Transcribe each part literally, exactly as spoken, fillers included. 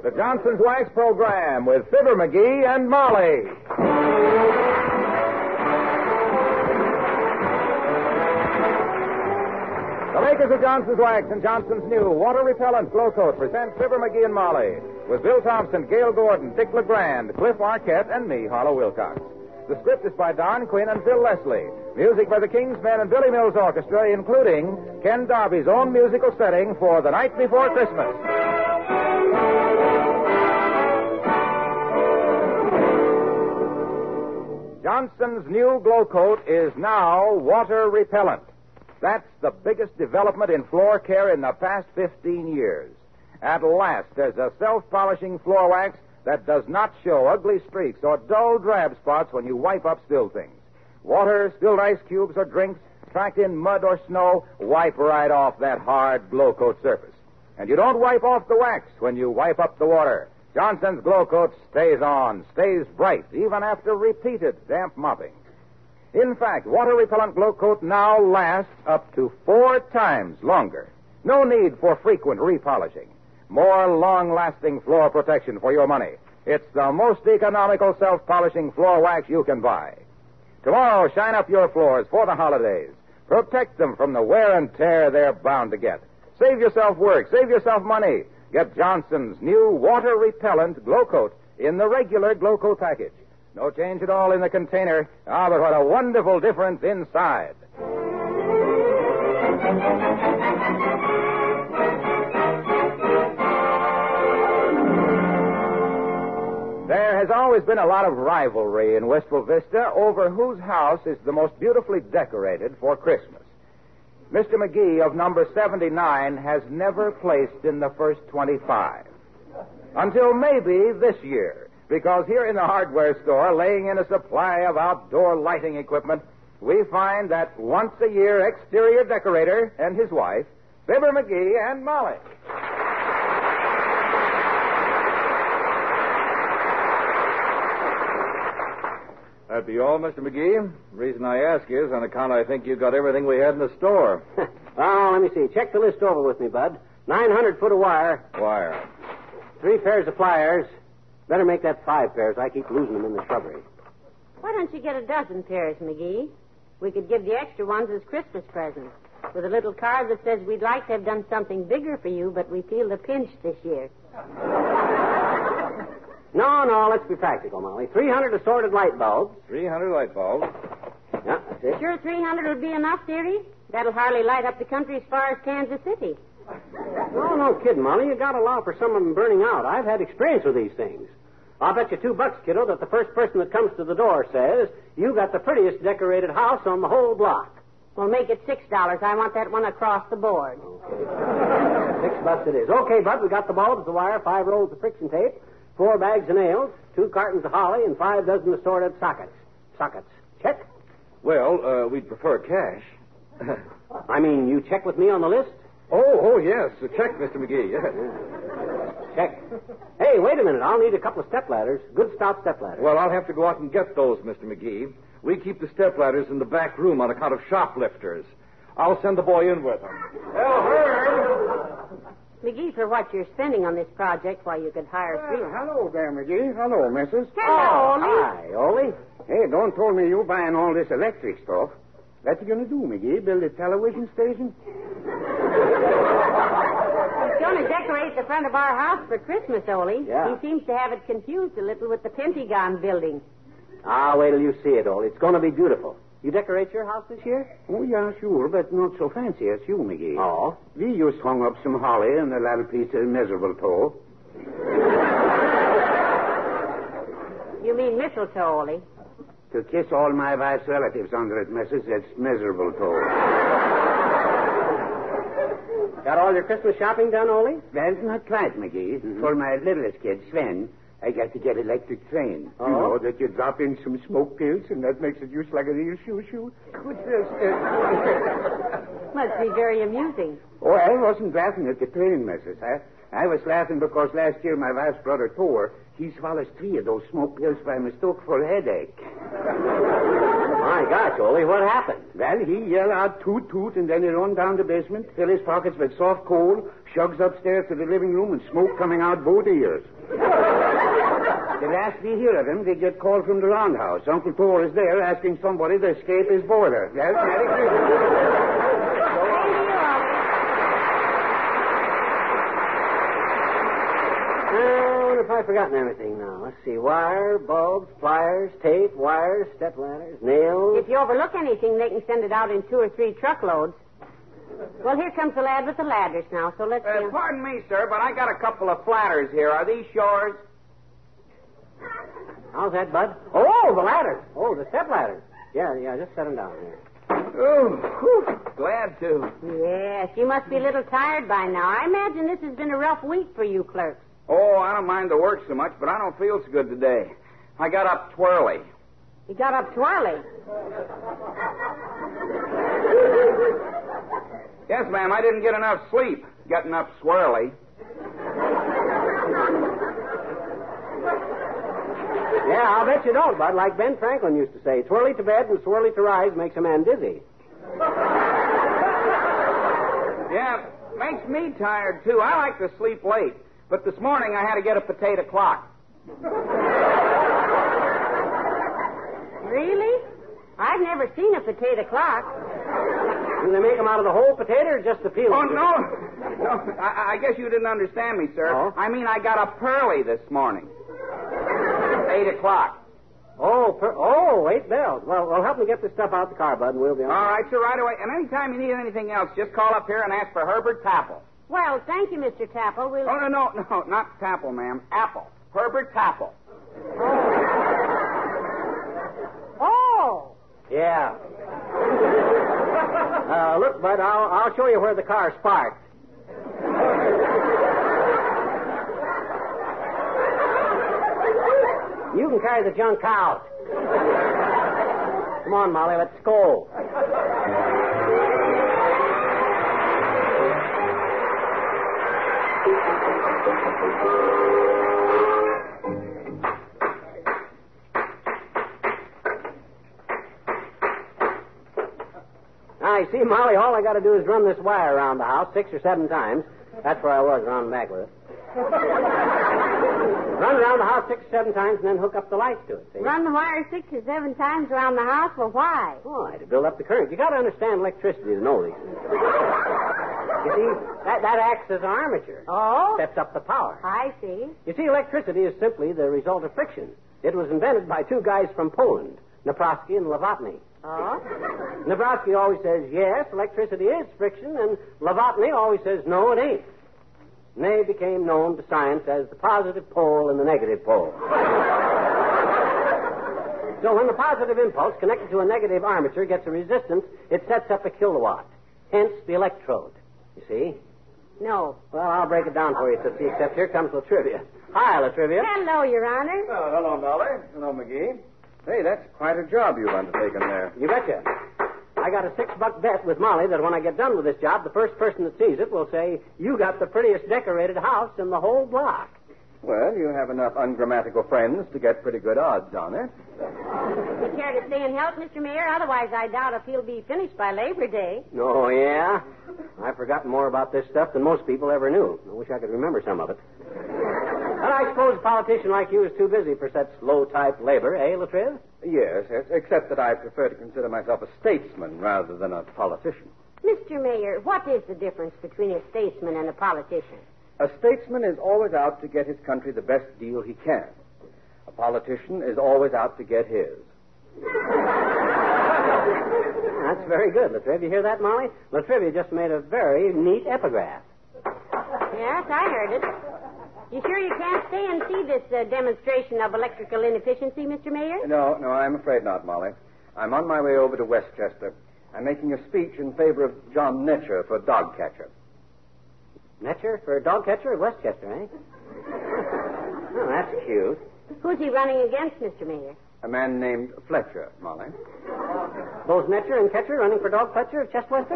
The Johnson's Wax Program with Fibber McGee and Molly. The makers of Johnson's Wax and Johnson's new water repellent Glow Coat present Fibber McGee and Molly with Bill Thompson, Gail Gordon, Dick LeGrand, Cliff Arquette, and me, Harlow Wilcox. The script is by Don Quinn and Phil Leslie. Music by the King's Men and Billy Mills Orchestra, including Ken Darby's own musical setting for The Night Before Christmas. Johnson's new Glow Coat is now water repellent. That's the biggest development in floor care in the past fifteen years. At last, there's a self-polishing floor wax that does not show ugly streaks or dull drab spots when you wipe up still things. Water, spilled ice cubes, or drinks tracked in mud or snow wipe right off that hard Glow Coat surface. And you don't wipe off the wax when you wipe up the water. Johnson's Glow Coat stays on, stays bright, even after repeated damp mopping. In fact, water-repellent Glow Coat now lasts up to four times longer. No need for frequent repolishing. More long-lasting floor protection for your money. It's the most economical self-polishing floor wax you can buy. Tomorrow, shine up your floors for the holidays. Protect them from the wear and tear they're bound to get. Save yourself work. Save yourself money. Get Johnson's new water-repellent Glow Coat in the regular Glow Coat package. No change at all in the container. Ah, but what a wonderful difference inside. There has always been a lot of rivalry in Wistful Vista over whose house is the most beautifully decorated for Christmas. Mister McGee of number seventy-nine has never placed in the first twenty-five. Until maybe this year, because here in the hardware store, laying in a supply of outdoor lighting equipment, we find that once a year exterior decorator and his wife, Fibber McGee and Molly. That be all, Mister McGee? The reason I ask is on account I think you got everything we had in the store. Oh, let me see. Check the list over with me, Bud. nine hundred foot of wire. Wire. Three pairs of pliers. Better make that five pairs. I keep losing them in the shrubbery. Why don't you get a dozen pairs, McGee? We could give the extra ones as Christmas presents, with a little card that says we'd like to have done something bigger for you, but we feel the pinch this year. No, no, let's be practical, Molly. three hundred assorted light bulbs. three hundred light bulbs. Yeah, that's it. Sure three hundred would be enough, dearie? That'll hardly light up the country as far as Kansas City. No, no kidding, Molly. You gotta allow for some of them burning out. I've had experience with these things. I'll bet you two bucks, kiddo, that the first person that comes to the door says, you got the prettiest decorated house on the whole block. Well, make it six dollars. I want that one across the board. Okay. Six bucks it is. Okay, Bud, we got the bulbs, the wire, five rolls of friction tape, four bags of nails, two cartons of holly, and five dozen assorted sockets. Sockets. Check? Well, uh, we'd prefer cash. I mean, you check with me on the list? Oh, oh, yes. A check, Mister McGee, yes. Check. Hey, wait a minute. I'll need a couple of step ladders. Good stout step ladders. Well, I'll have to go out and get those, Mister McGee. We keep the step ladders in the back room on account of shoplifters. I'll send the boy in with them. Well, Herb! McGee, for what you're spending on this project, why you could hire three. Well, hello there, McGee. Hello, missus. Hello, Ollie. Hi, Ollie. Hey, don't tell me you buying all this electric stuff. What you gonna do, McGee? Build a television station? He's going to decorate the front of our house for Christmas, Ollie. Yeah. He seems to have it confused a little with the Pentagon building. Ah, wait till you see it, Ollie. It's going to be beautiful. You decorate your house this year? Oh, yeah, sure, but not so fancy as you, McGee. Oh? We just hung up some holly and a little piece of miserable toe. You mean mistletoe, Ollie? To kiss all my wife's relatives under it, missus, that's miserable toe. Got all your Christmas shopping done, Ollie? Well, not quite, McGee. Mm-hmm. For my littlest kid, Sven, I got to get electric train. Oh? You know, that you drop in some smoke pills and that makes it just like a real shoo-shoo. Goodness. Must be very amusing. Oh, I wasn't laughing at the train, missus. I, I was laughing because last year my wife's brother, Thor, he swallowed three of those smoke pills by mistake for a headache. My, My gosh, Ole, what happened? Well, he yelled out toot toot, and then he run down the basement, fill his pockets with soft coal, shugs upstairs to the living room, and smoke coming out both ears. The last we hear of him, they get called from the roundhouse. Uncle Thor is there asking somebody to escape his boiler. Well, Merry Christmas. If I've forgotten everything now. Let's see. Wire, bulbs, pliers, tape, wires, step ladders, nails. If you overlook anything, they can send it out in two or three truckloads. Well, here comes the lad with the ladders now, so let's... Uh, uh, pardon me, sir, but I got a couple of flatters here. Are these yours? How's that, Bud? Oh, the ladders. Oh, the step ladders. Yeah, yeah, just set them down here. Oh, whew, glad to. Yes, you must be a little tired by now. I imagine this has been a rough week for you clerks. Oh, I don't mind the work so much, but I don't feel so good today. I got up twirly. You got up twirly. Yes, ma'am, I didn't get enough sleep. Getting up swirly. Yeah, I'll bet you don't, Bud. Like Ben Franklin used to say, twirly to bed and swirly to rise makes a man dizzy. Yeah, makes me tired, too. I like to sleep late. But this morning I had to get up at eight o'clock. Really? I've never seen a potato clock. Do they make them out of the whole potato or just the peel? Oh, no. No, I, I guess you didn't understand me, sir. Oh? I mean, I got up early this morning. eight o'clock. Oh, per- oh, eight bells. Well, well, help me get this stuff out the car, Bud, and we'll be on. All right, sir, right away. And anytime you need anything else, just call up here and ask for Herbert Tapple. Well, thank you, Mister Tapple. We'll... Oh, no, no, no, not Tapple, ma'am. Apple. Herbert Tapple. Oh! Yeah. uh, look, Bud, I'll, I'll show you where the car's parked. You can carry the junk out. Come on, Molly, let's go. Now, you see, Molly, all I got to do is run this wire around the house six or seven times. That's where I was, around back with it. Run around the house six or seven times and then hook up the lights to it, see? Run the wire six or seven times around the house? Well, why? Why, to build up the current. You got to understand electricity to know these things. You see, that, that acts as an armature. Oh? Steps up the power. I see. You see, electricity is simply the result of friction. It was invented by two guys from Poland, Naprosky and Novotny. Oh? Naprosky always says, yes, electricity is friction, and Novotny always says, no, it ain't. And they became known to science as the positive pole and the negative pole. So when the positive impulse connected to a negative armature gets a resistance, it sets up a kilowatt. Hence the electrode. You see? No. Well, I'll break it down for you, Tootsie, except here comes Latrivia. Hi, Latrivia. Hello, Your Honor. Oh, hello, Dolly. Hello, McGee. Hey, that's quite a job you've undertaken there. You betcha. I got a six-buck bet with Molly that when I get done with this job, the first person that sees it will say, you got the prettiest decorated house in the whole block. Well, you have enough ungrammatical friends to get pretty good odds on it. You care to stay and help, Mister Mayor? Otherwise, I doubt if he'll be finished by Labor Day. Oh, yeah? I've forgotten more about this stuff than most people ever knew. I wish I could remember some of it. But I suppose a politician like you is too busy for such low-type labor, eh, Latriv? Yes, yes, except that I prefer to consider myself a statesman rather than a politician. Mister Mayor, what is the difference between a statesman and a politician? A statesman is always out to get his country the best deal he can. A politician is always out to get his. That's very good, Latriv. You hear that, Molly? Latriv just made a very neat epigraph. Yes, I heard it. You sure you can't stay and see this uh, demonstration of electrical inefficiency, Mister Mayor? No, no, I'm afraid not, Molly. I'm on my way over to Westchester. I'm making a speech in favor of John Netcher for dog catcher. Netcher for dog catcher at Westchester, eh? Oh, that's cute. Who's he running against, Mister Mayor? A man named Fletcher, Molly. Both Netcher and Catcher running for dog Fletcher of Chestwester?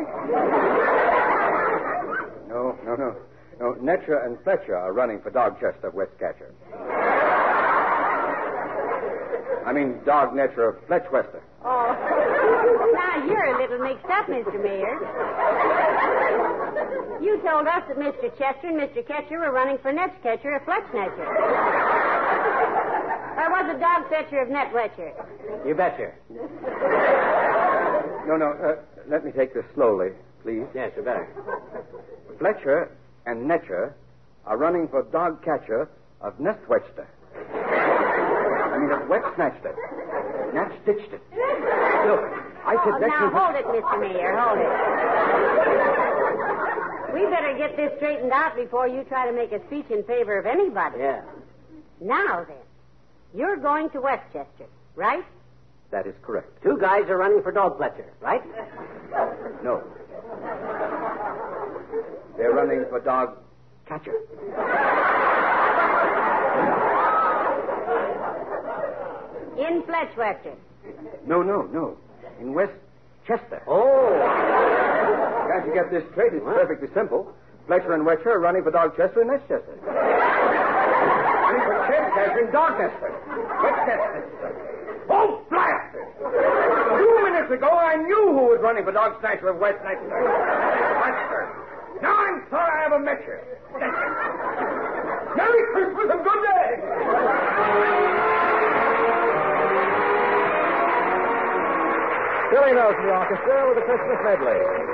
No, no, no. No, Netcher and Fletcher are running for Dogchester of Westcatcher. I mean, Dog Netcher of Fletchwester. Oh. Now, you're a little mixed up, Mister Mayor. You told us that Mister Chester and Mister Ketcher were running for Netch Catcher or Fletch Netcher. Or was it Dog Fetcher of Net Wetcher? You betcha. No, no, uh, let me take this slowly, please. Yes, you better. Fletcher and Netcher are running for Dog Catcher of Nestwetster. I mean, of Wet Snatched it. Natch Stitched it. Look, I said Oh, Netcher... now, hold it, Mister Mayor, hold it. We better get this straightened out before you try to make a speech in favor of anybody. Yeah. Now, then, you're going to Westchester, right? That is correct. Two guys are running for Dog Fletcher, right? No. They're running for Dog Catcher. In Fletchwester. No, no, no. In Westchester. Oh. Can't you get this straight? It's What? perfectly simple. Fletcher and Wetcher are running for Dogchester and Nestchester. Running for Chester and Dogchester. Westchester. Oh, blast it! Two minutes ago, I knew who was running for Dog Snatcher of Westchester. Westchester. Now I'm sorry I ever met you. Merry Christmas and good day! Billy Nelson Orchestra with a Christmas medley.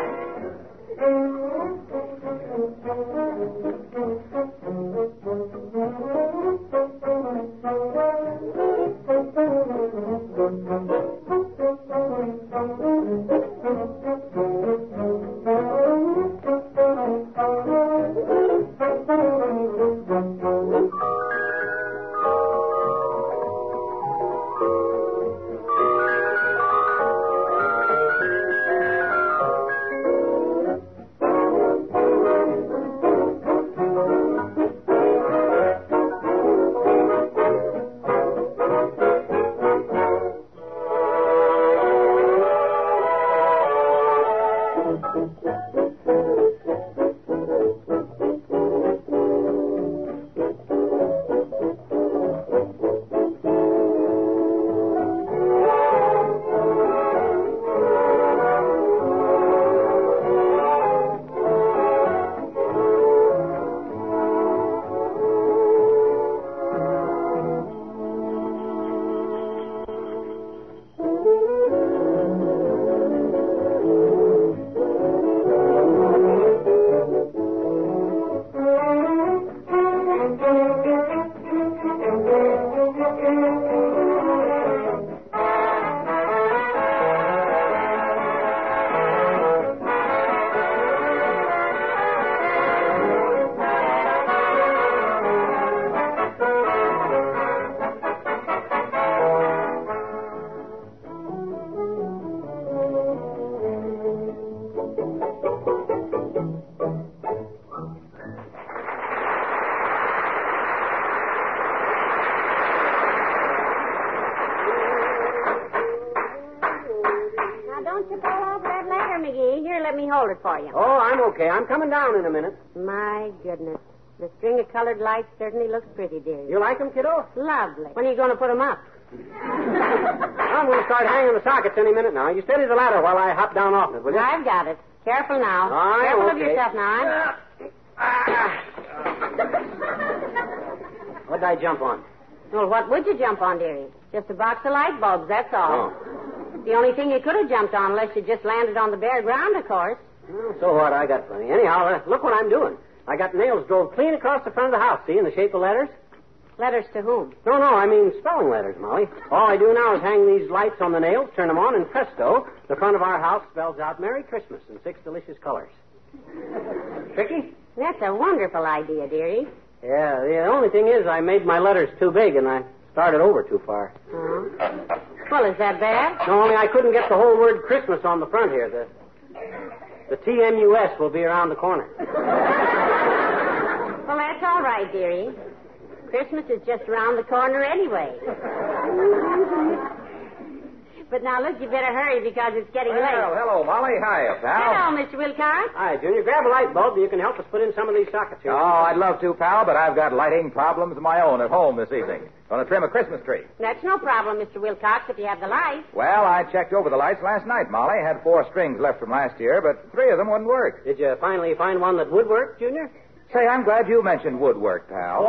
Hold it for you. Oh, I'm okay. I'm coming down in a minute. My goodness. The string of colored lights certainly looks pretty, dear. You like them, kiddo? Lovely. When are you going to put them up? I'm going to start hanging the sockets any minute now. You steady the ladder while I hop down off it, will you? I've got it. Careful now. I'm Careful of okay. yourself now. What'd I jump on? Well, what would you jump on, dearie? Just a box of light bulbs, that's all. Oh. The only thing you could have jumped on, unless you just landed on the bare ground, of course. Well, so what? I got plenty. Anyhow, uh, look what I'm doing. I got nails drove clean across the front of the house, see, in the shape of letters? Letters to whom? No, no, I mean spelling letters, Molly. All I do now is hang these lights on the nails, turn them on, and presto, the front of our house spells out Merry Christmas in six delicious colors. Tricky? That's a wonderful idea, dearie. Yeah, the only thing is I made my letters too big, and I started over too far. Uh-huh. Well, is that bad? No, only I couldn't get the whole word Christmas on the front here. The, the T M U S will be around the corner. Well, that's all right, dearie. Christmas is just around the corner anyway. But now, look, you better hurry because it's getting Well, late. hello, Molly. Hiya, pal. Hello, Mister Wilcox. Hi, Junior. Grab a light bulb. You can help us put in some of these sockets here. Oh, I'd love to, pal, but I've got lighting problems of my own at home this evening. Going to trim a Christmas tree. That's no problem, Mister Wilcox, if you have the lights. Well, I checked over the lights last night, Molly. Had four strings left from last year, but three of them wouldn't work. Did you finally find one that would work, Junior? Say, I'm glad you mentioned woodwork, pal.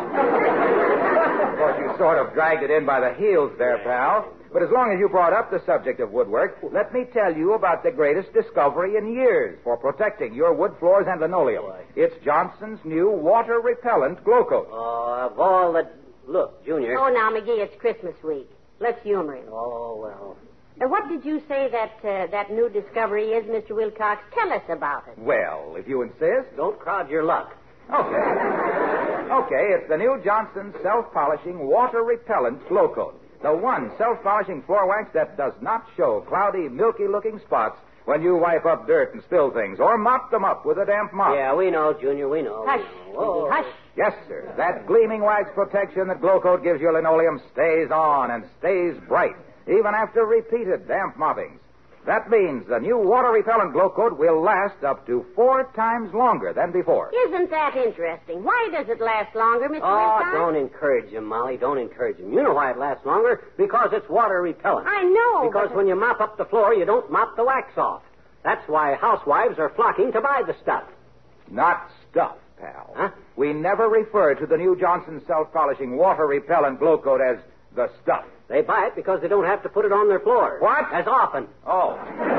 Of course, you sort of dragged it in by the heels there, pal. But as long as you brought up the subject of woodwork, let me tell you about the greatest discovery in years for protecting your wood floors and linoleum. It's Johnson's new water-repellent Glow Coat. Oh, of all the... Look, Junior. Oh, now, McGee, it's Christmas week. Let's humor him. Oh, well. Uh, what did you say that uh, that new discovery is, Mister Wilcox? Tell us about it. Well, if you insist. Don't crowd your luck. Okay. Okay, it's the new Johnson self-polishing water-repellent Glow Coat. The one self-polishing floor wax that does not show cloudy, milky-looking spots when you wipe up dirt and spill things or mop them up with a damp mop. Yeah, we know, Junior, we know. Hush, we know. McGee, hush. Yes, sir. That gleaming wax protection that Glow Coat gives your linoleum stays on and stays bright, even after repeated damp moppings. That means the new water-repellent Glow Coat will last up to four times longer than before. Isn't that interesting? Why does it last longer, Mister Oh, Wilcox? don't encourage him, Molly. Don't encourage him. You know why it lasts longer? Because it's water repellent. I know. Because but... when you mop up the floor, you don't mop the wax off. That's why housewives are flocking to buy the stuff. Not stuff, pal. Huh? We never refer to the new Johnson self-polishing water-repellent Glow Coat as the stuff. They buy it because they don't have to put it on their floor. What? As often. Oh.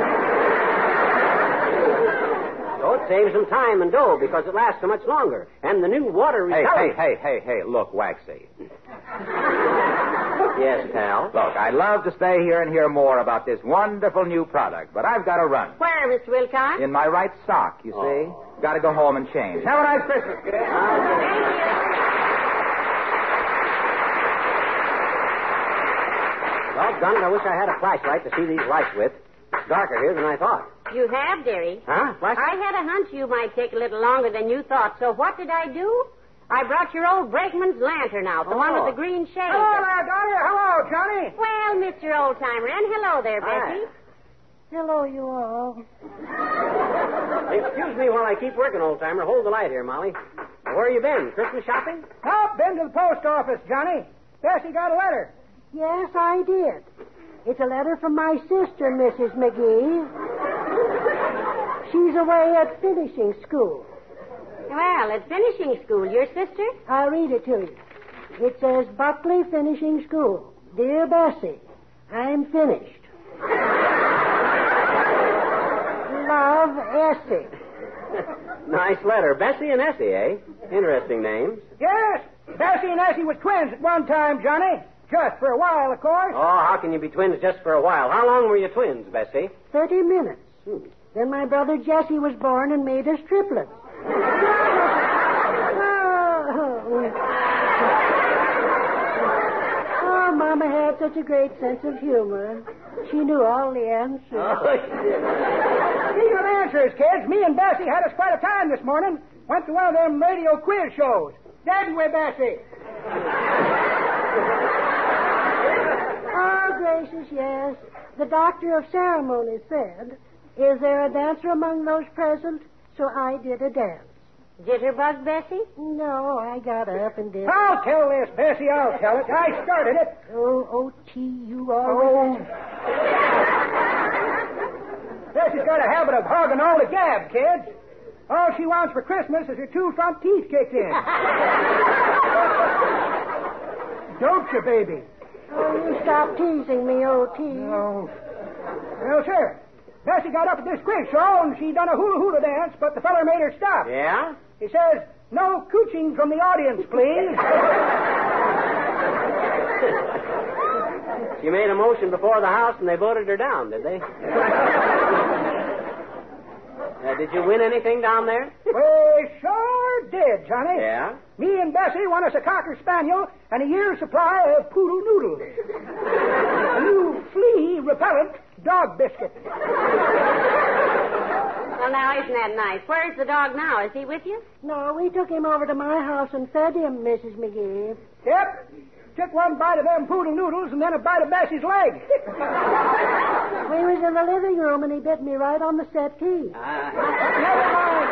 So it saves them time and dough because it lasts so much longer. And the new water Hey, repellent... hey, hey, hey, hey, look, Waxy. Yes, pal. Look, I'd love to stay here and hear more about this wonderful new product, but I've got to run. Where, Mister Wilcox? In my right sock, you see. Oh. Got to go home and change. Have a nice Christmas, kid. Thank you. Doggone it, I wish I had a flashlight to see these lights with. It's darker here than I thought. You have, dearie. Huh? Flashlight? I had a hunch you might take a little longer than you thought, so what did I do? I brought your old brakeman's lantern out, the Oh. one with the green shade. Hello there, Dolly. Hello, Johnny. Well, Mister Oldtimer, and hello there, Hi. Bessie. Hello, you all. Excuse me while I keep working, old-timer. Hold the light here, Molly. Where you been? Christmas shopping? Oh, been to the post office, Johnny. Bessie got a letter. Yes, I did. It's a letter from my sister, Missus McGee. She's away at finishing school. Well, at finishing school, your sister? I'll read it to you. It says, Buckley Finishing School. Dear Bessie, I'm finished. Love, Essie. Nice letter. Bessie and Essie, eh? Interesting names. Yes, Bessie and Essie were twins at one time, Johnny. Just for a while, of course. Oh, how can you be twins just for a while? How long were you twins, Bessie? Thirty minutes. Hmm. Then my brother Jesse was born and made us triplets. Oh, Mama had such a great sense of humor. She knew all the answers. Oh, Speaking of answers, kids, me and Bessie had us quite a time this morning. Went to one of them radio quiz shows. Didn't we, Bessie? Oh, gracious, yes. The doctor of ceremonies said, is there a dancer among those present? So I did a dance. Jitterbug, Bessie? No, I got up and did. I'll tell this, Bessie. I'll tell it. I started it. Oh, O T, you Oh. always... Bessie's got a habit of hogging all the gab, kids. All she wants for Christmas is her two front teeth kicked in. Don't you, baby? Oh, you stop teasing me, O T. No. Well, sir. Bessie got up at this quiz show and she done a hula hula dance, but the feller made her stop. Yeah? He says, no cooching from the audience, please. She made a motion before the House and they voted her down, did they? Uh, did you win anything down there? We sure did, Johnny. Yeah? Me and Bessie won us a Cocker Spaniel and a year's supply of poodle noodles. A new flea-repellent dog biscuit. Well, now, isn't that nice? Where's the dog now? Is he with you? No, we took him over to my house and fed him, Missus McGee. Yep. took one bite of them poodle noodles and then a bite of Bessie's leg. We was in the living room and he bit me right on the settee. Uh, never mind.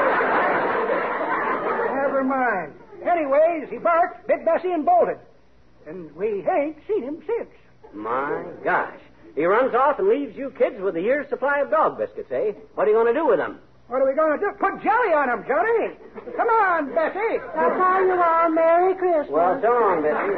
Never mind. Anyways, he barked, bit Bessie, and bolted. And we ain't seen him since. My gosh. He runs off and leaves you kids with a year's supply of dog biscuits, eh? What are you going to do with them? What are we going to do? Put jelly on him, Johnny. Come on, Bessie. That's how you are. Merry Christmas. Well, so long, Bessie.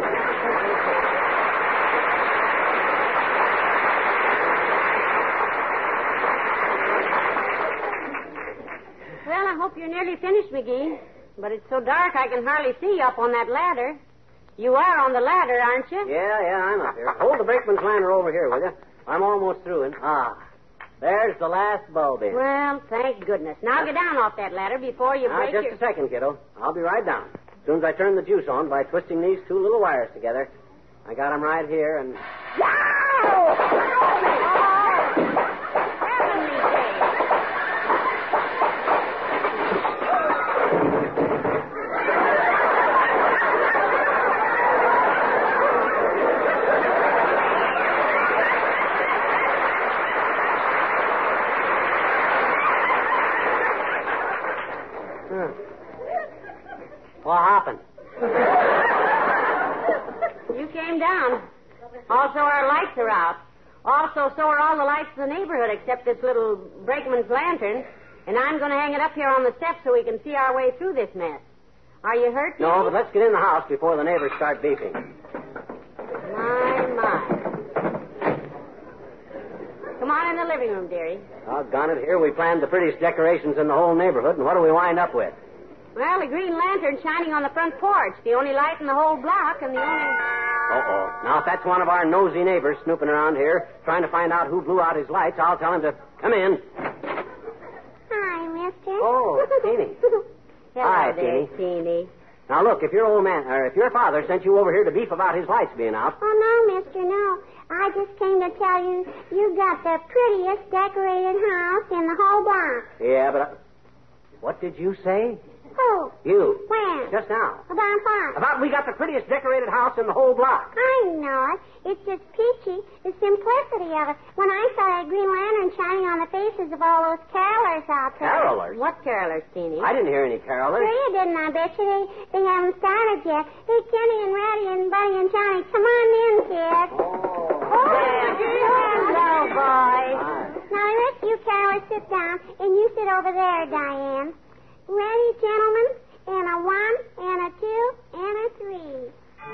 Well, I hope you're nearly finished, McGee. But it's so dark I can hardly see you up on that ladder. You are on the ladder, aren't you? Yeah, yeah, I'm up here. Hold the brakeman's lantern over here, will you? I'm almost through, and ah, there's the last bulb in. Well, thank goodness. Now get down off that ladder before you Now, break just your... a second, kiddo. I'll be right down. As soon as I turn the juice on by twisting these two little wires together, I got them right here, and... Wow! Heavenly days. What happened? You came down. Also, our lights are out. Also, so are all the lights in the neighborhood except this little brakeman's lantern. And I'm going to hang it up here on the steps so we can see our way through this mess. Are you hurt, No, Nicky? but let's get in the house before the neighbors start beeping. My, my. Come on in the living room, dearie. Doggone it, here we planned the prettiest decorations in the whole neighborhood, and what do we wind up with? Well, a green lantern shining on the front porch, the only light in the whole block, and the only... Uh-oh. Now, if that's one of our nosy neighbors snooping around here, trying to find out who blew out his lights, I'll tell him to come in. Hi, mister. Oh, Teeny. Hello Hi, there, Teeny. Teeny. Now, look, if your old man, or if your father sent you over here to beef about his lights being out... Oh, no, mister, no. I just came to tell you you got the prettiest decorated house in the whole block. Yeah, but... I... What did you say? Who? You. When? Just now. About what? About we got the prettiest decorated house in the whole block. I know it. It's just peachy, the simplicity of it. When I saw that green lantern shining on the faces of all those carolers out there. Carolers? What carolers, Teeny? I didn't hear any carolers. Sure you didn't, I bet you. They, they haven't started yet. Hey, Kenny and Ratty and Buddy and Johnny, come on in, kid. Oh. Hello, boys. Now, let you carolers sit down, and you sit over there, Diane. Ready, gentlemen? And a one, and a two, and a three.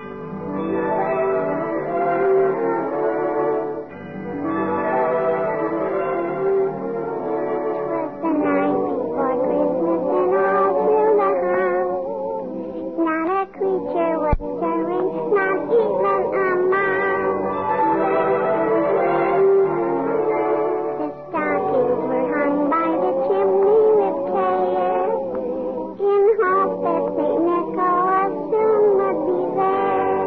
Twas the night before Christmas, and all through the house, not a creature was stirring, not even a mouse. The stockings were hung by the chimney with care, in hope that Saint Nicholas soon would be there.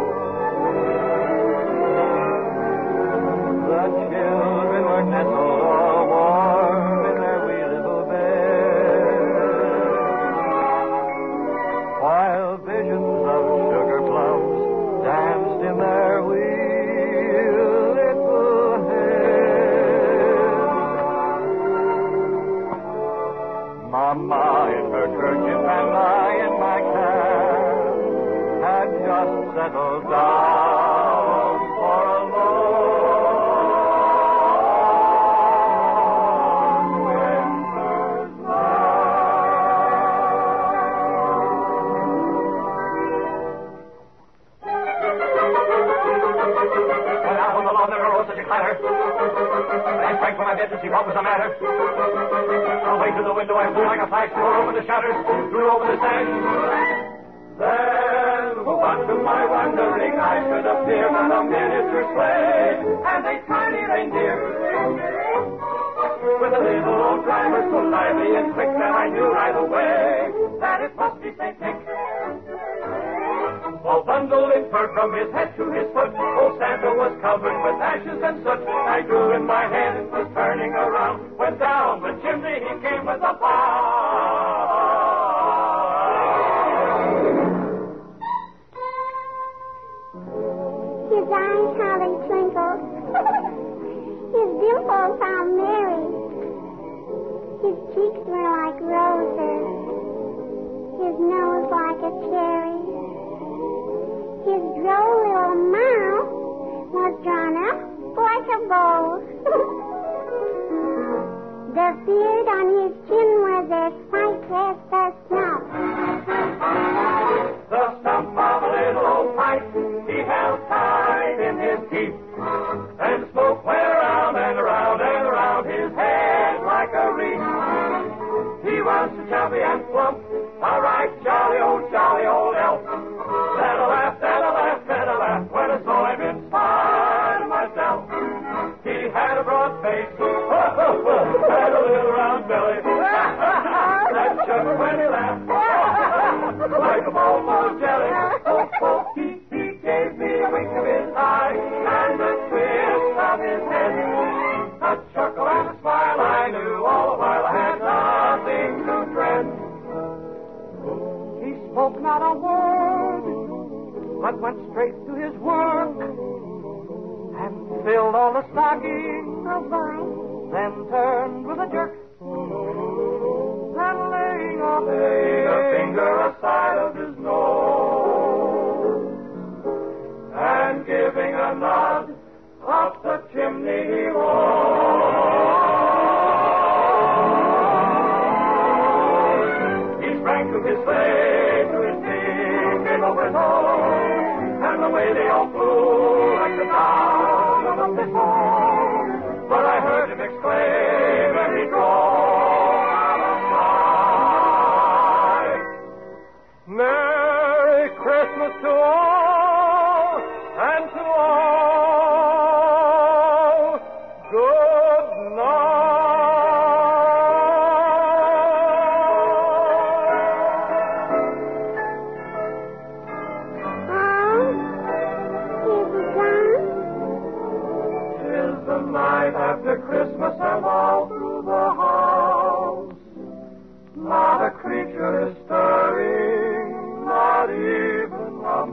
The children were nestled all warm in their wee little beds, while visions of sugar plums danced in their wee little heads. Mama in her kerchief and I in my cap had just settled down for a long winter's Well, out on the lawn there arose such a clatter. I sprang from my bed to see what was the matter. Away to the window I flew like a flash, tore open the shutters, threw open the sash. Then, what to my wondering eyes could appear but a miniature sleigh and a tiny reindeer. With a little old driver so lively and quick that I knew right away that it must be Saint Nick. All bundled in fur from his head to his foot, old Santa was covered with ashes and soot. I drew in my hand and was turning around, when down the chimney he came with a bound. His eyes, how they twinkled. His dimples, how merry. His cheeks were like roses. His nose like a cherry. His droll little mouth was drawn up like a bow. The beard on his chin was as white as the snow. The stump of a little old pipe he held tight in his teeth, and smoke went around and around and around his head like a wreath. He was so chubby and plump, a right jolly old, jolly old elf. Then I laughed, then I laughed, then I laughed when I saw him in spite of myself. He had a broad face, had a little round belly, that shook when he laughed, like a bowl full of jelly. Oh, oh, he, he gave me a wink of his eye and a twist of his head. A chuckle and a smile I knew all the while I had nothing to dread. He spoke not a word, but went straight to his work and filled all the stockings. Oh, boy. Then turned with a jerk, and laying a, laying a finger aside of his nose, and giving a nod up the chimney he rose. He sprang to his sleigh, to his feet came over his home, and away they all flew like the down of a pistol. But I heard him exclaim as he drove out of sight. Merry Christmas to all, and to all, good After Christmas and all through the house, not a creature is stirring, not even a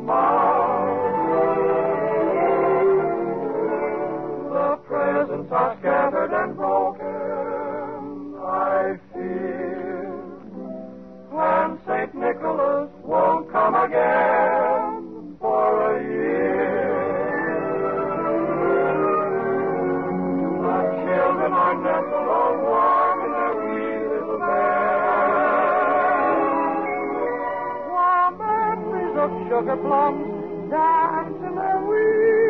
mouse. The presents are scattered and broken, I fear, and Saint Nicholas won't come again for a year. Children are nestled all warm in their wee little beds, while medleys of sugar plums dance in their wee